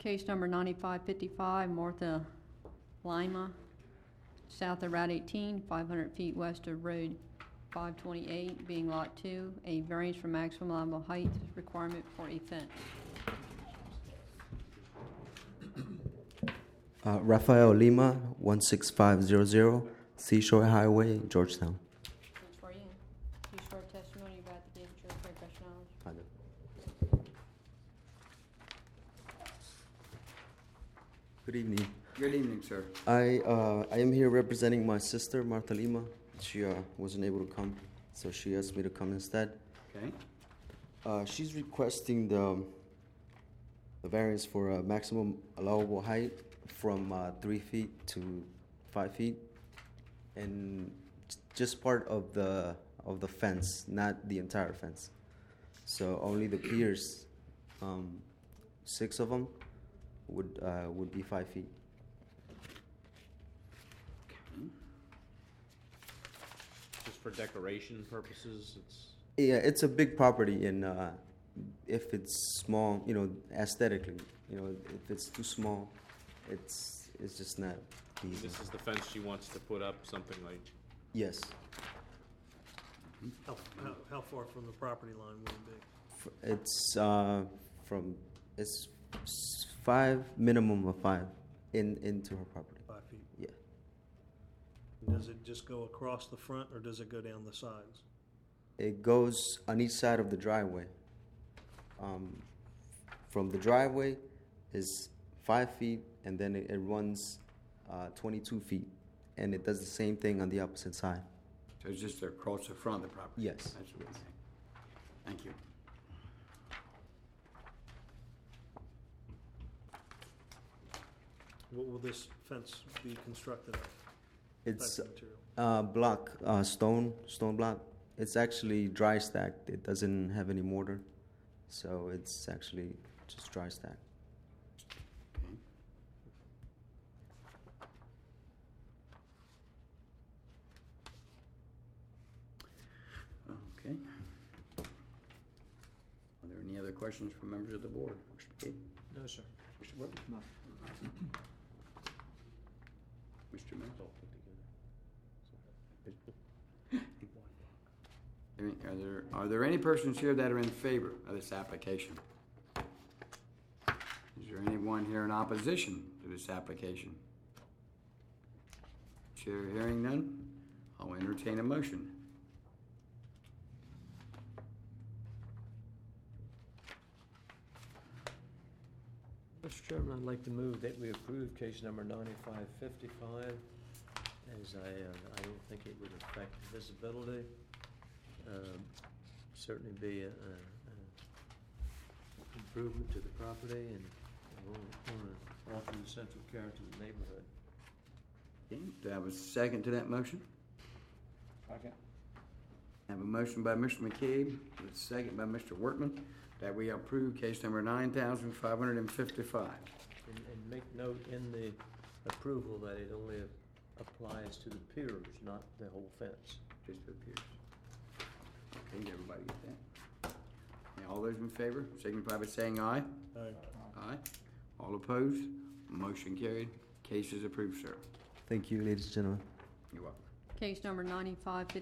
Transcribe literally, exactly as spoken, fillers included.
Case number ninety-five fifty-five, Martha Lima, south of Route eighteen, five hundred feet west of Road five twenty-eight, being Lot two, a variance for maximum allowable height requirement for a fence. Uh, Rafael Lima, one six five zero zero, Seashore Highway, Georgetown. Please swear you in. Do you swear testimony about the given truth and best knowledge? I do. Good evening. Good evening, sir. I uh, I am here representing my sister, Martha Lima. She uh, wasn't able to come, so she asked me to come instead. Okay. Uh, she's requesting the, the variance for a maximum allowable height from uh, three feet to five feet, and j- just part of the of the fence, not the entire fence. So only the piers, um, six of them, would uh, would be five feet. Just for decoration purposes, it's, Yeah, it's a big property, and uh, if it's small, you know, aesthetically, you know, if it's too small, it's it's just not easy. this is the fence she wants to put up, something like, Yes, How, how, how far from the property line will it be? F- it's uh, from it's s- five minimum of five in into her property. Five feet? Yeah, Does it just go across the front, or does it go down the sides? it goes on each side of the driveway. Um, from the driveway is five feet, and then it, it runs uh, twenty-two feet, and it does the same thing on the opposite side. So it's just across the front of the property? Yes. That's what I'm saying. Thank you. What will this fence be constructed of? It's Type of material? uh, block, uh, stone, stone block. It's actually dry stacked. It doesn't have any mortar, so it's actually just dry stacked. Okay. Okay. Are there any other questions from members of the board? Mister McKee? No, sir. Mister Whitman? No. Mister Miller? Any- Are there, are there any persons here that are in favor of this application? Is there anyone here in opposition to this application? Chair hearing none, I'll entertain a motion. Mister Chairman, I'd like to move that we approve case number ninety-five fifty-five, as I, uh, I don't think it would affect visibility. Um, Certainly be a, a, a improvement to the property, and want to alter the central character of the neighborhood. Okay, do I have a second to that motion? Second. I have a motion by Mister McCabe, with a second by Mister Workman, that we approve case number nine thousand five hundred and fifty-five. And, and make note in the approval that it only applies to the piers, not the whole fence. Just for appears. Okay, did everybody get that? Okay, all those in favor, signify by saying aye. Aye. Aye. All opposed? Motion carried. Case is approved, sir. Thank you, ladies and gentlemen. You're welcome. Case number ninety-five fifty-six,